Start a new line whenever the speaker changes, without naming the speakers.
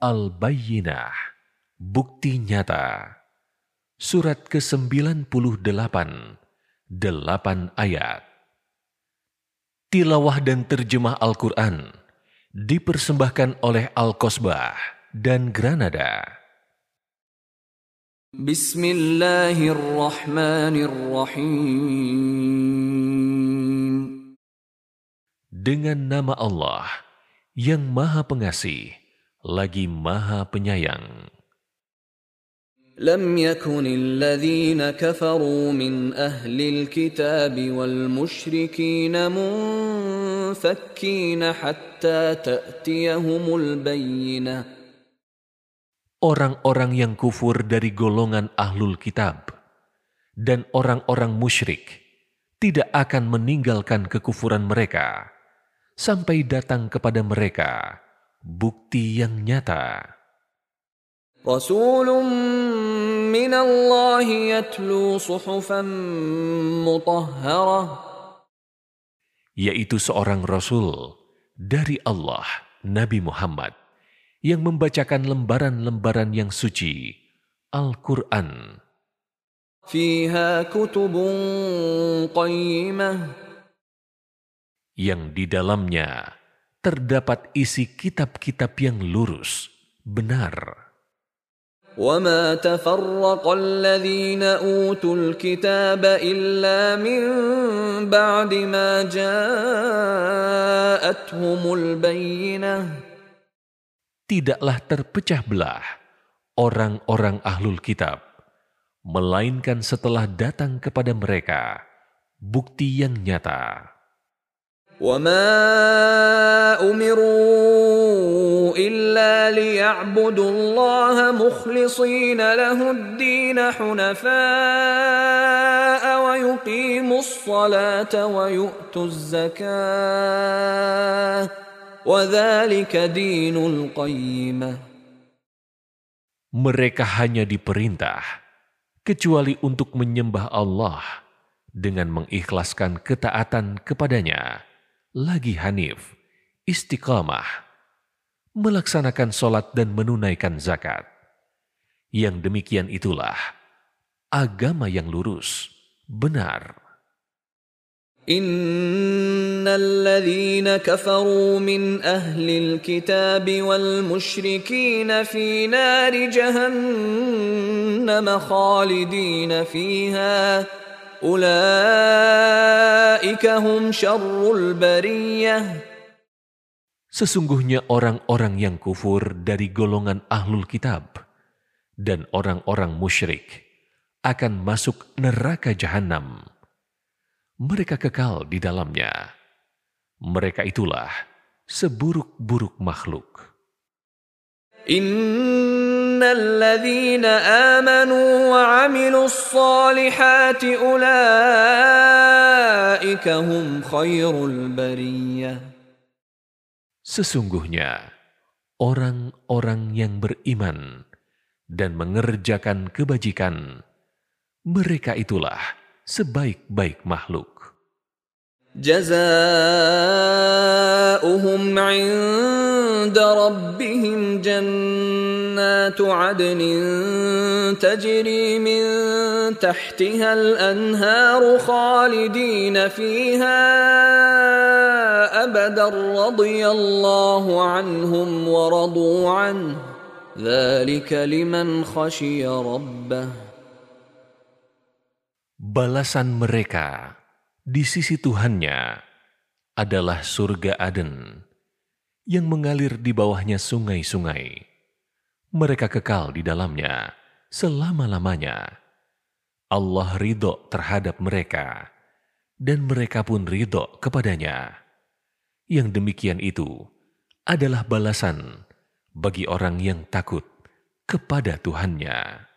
Al-Bayyinah, bukti nyata. Surat ke-98, 8 ayat. Tilawah dan terjemah Al-Quran dipersembahkan oleh Al-Qasbah dan Granada.
Bismillahirrahmanirrahim.
Dengan nama Allah yang Maha Pengasih lagi Maha Penyayang.
لم يكن الذين كفروا من أهل الكتاب والمشركين منفكين حتى تأتيهم البينة.
Orang-orang yang kufur dari golongan Ahlul Kitab dan orang-orang musyrik tidak akan meninggalkan kekufuran mereka sampai datang kepada mereka bukti yang nyata.
رسول من الله يتلو صحفا مطهرة.
Yaitu seorang Rasul dari Allah, Nabi Muhammad, yang membacakan lembaran-lembaran yang suci, Al-Quran.
فيها كتب قيمة.
Yang di dalamnya terdapat isi kitab-kitab yang lurus, benar.
وما تفرق الذين أوتوا الكتاب إلا من بعد ما جاءتهم البينة.
Tidaklah terpecah belah orang-orang Ahlul Kitab, melainkan setelah datang kepada mereka bukti yang nyata.
وما أمروا إلا ليعبدوا الله مخلصين له الدين حنفاء ويقيموا الصلاة ويؤتوا الزكاة وذلك دين القيمة.
Mereka hanya diperintah kecuali untuk menyembah Allah dengan mengikhlaskan ketaatan kepadanya, lagi hanif, istiqamah, melaksanakan sholat dan menunaikan zakat. Yang demikian itulah agama yang lurus, benar.
Innalladzina kafaru min ahlil kitab wal musyrikin fi nari jahannam khalidina fiha. Ulaika hum syarrul bariyah.
Sesungguhnya orang-orang yang kufur dari golongan Ahlul Kitab dan orang-orang musyrik akan masuk neraka Jahannam. Mereka kekal di dalamnya. Mereka itulah seburuk-buruk makhluk.
Innalladzina amanu wa 'amilus solihati ulaika hum khairul bariyah.
Sesungguhnya orang-orang yang beriman dan mengerjakan kebajikan, mereka itulah sebaik-baik makhluk.
Jazaohum 'inda rabbihim jannatu 'adnin tajri min tahtiha al-anharu khalidina fiha abadan radiyallahu 'anhum wa radu 'anhu dzalika liman khashiya rabbah.
Balasan mereka di sisi Tuhannya adalah surga Aden yang mengalir di bawahnya sungai-sungai. Mereka kekal di dalamnya selama-lamanya. Allah ridho terhadap mereka dan mereka pun ridho kepadanya. Yang demikian itu adalah balasan bagi orang yang takut kepada Tuhannya.